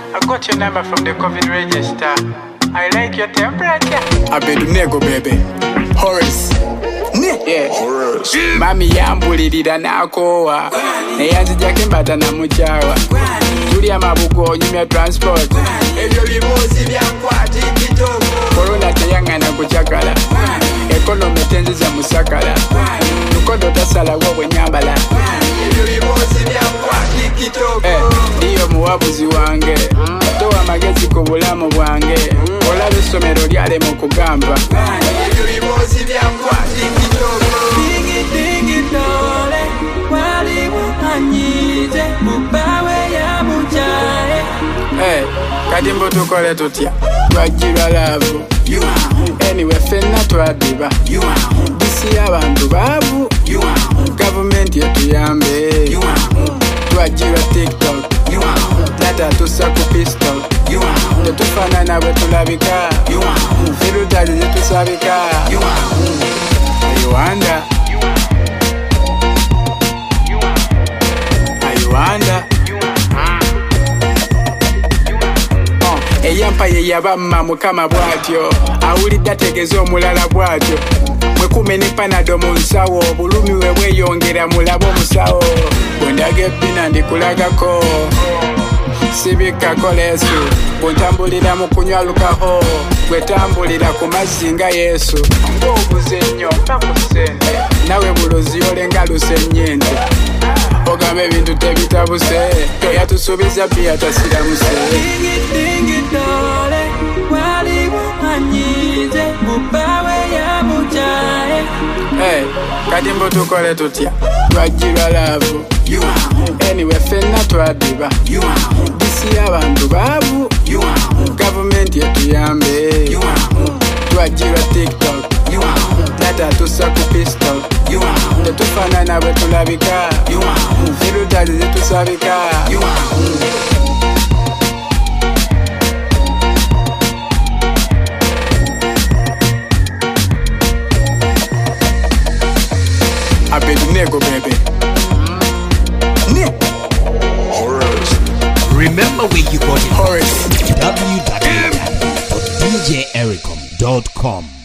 I got your number from the COVID register. I like your temperature. Abednego baby. Horace. Yeah. Horace. Mami yambulirira nakowa. Neyanzijako mbata na muchawa. Tulya mabugo nyumya transport. Ebyo bibuuzi byankwati kitoko. Corona teyangana kuchakala. Economy tenziza musakala. Tukodo tasala wowe nyambala. Ebyo bibuuzi byankwati kitoko. Ndiyo muwabuzi wange. Towa magezi ku bulamu bwange. Olaba essomero lyale mu kugamba. Ebyo bibuuzi byankwati kitoko. Dingi dole wali muhanyije mubawe ya mujaye. Kati mbu tukole tutya twajjirwa laavu anyway fenna twadiba bisi y'abantu baavu gavumenti etuyambe twajjirwa tiktok tata tussa ku pistol tetufaanana bwe tulabika firutali zetusabika ayiwanda eyampa ye yabamma mukama bwatyo awulidde ategeeza omulala bwatyo mwekume ne panado mu nsawo obulumi we bweyongera mulaba omusawo bwendaga ebbina ndikulagako sibikako leesu bwentambulira mu kunywa lukaho gwetambulira ku mazzi nga yesu ng'obuze nnyo mpa ku ssente nawe bulozi olenga lusennyente ogamba ebintu tebitabuse toyatusuubiza bbiya tasiramuse Dingi dole wali muhanyije mubawe ya mujaye. Kati mbu tukole tutya twajjirwa laavu anyway fenna twadiba bisi y'abantu baavu gavumenti etuyambe twajjirwa tiktok tata tussa ku pistol tetufaanana bwe tulabika firutali zetusabika Abednego baby. Horace. Remember where you got it. Horace. www.djericom.com